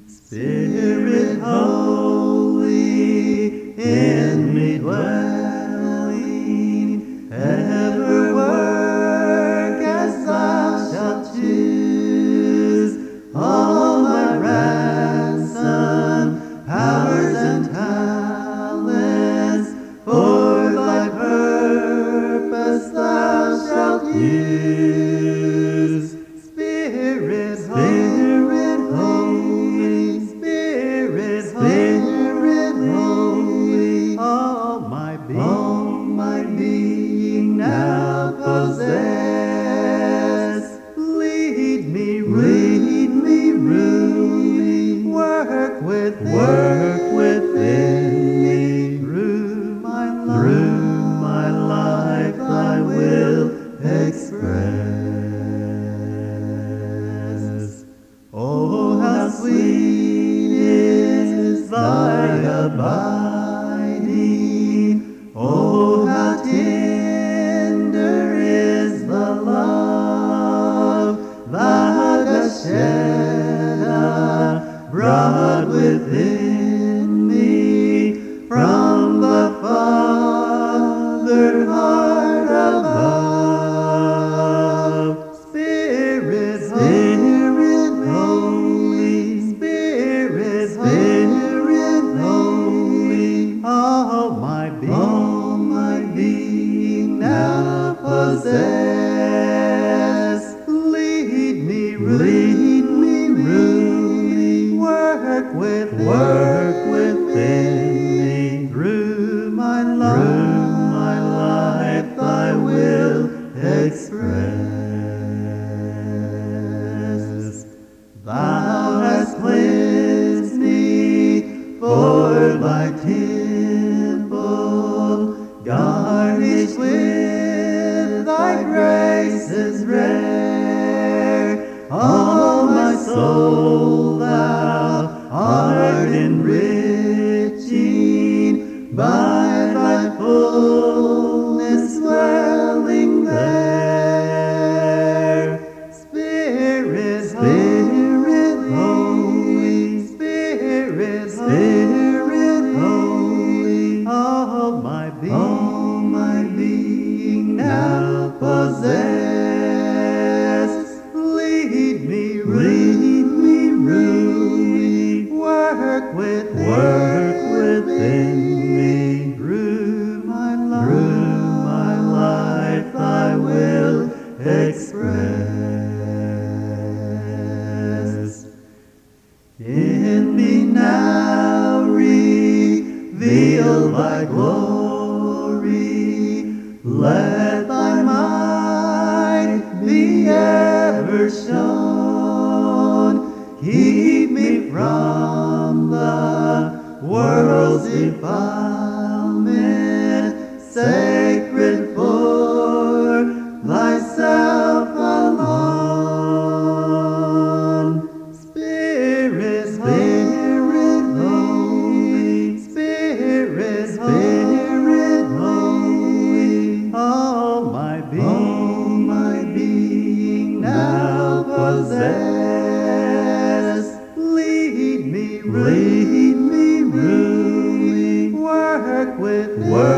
Spirit holy, in me dwelling, ever work as thou shalt choose. All my ransom, powers and talents, for thy purpose thou shalt use. Spirit holy, Spirit holy, all my being now possess. Lead me, rule me, work within me. Through my life thy will express. Oh, how sweet is thy abiding. Oh, how tender is the love thou dost shed abroad within me from the Father heart above. Spirit holy, Spirit holy, all my being now possess. Lead me, rule me, work within me. Through my life thy will express. Thou hast cleansed me for thy temple, garnished with thy graces rare. All my soul thou art enriching by thy fullness dwelling there. Spirit holy, Spirit holy, all my being now possess. Lead me, rule me, work within me. Through my life thy will express. In me now reveal thy glory, let thy might be ever shown. Keep me from the world's defilement, sacred for thyself alone. Spirit holy, Spirit holy, all my being now possess. Lead me, rule me, work within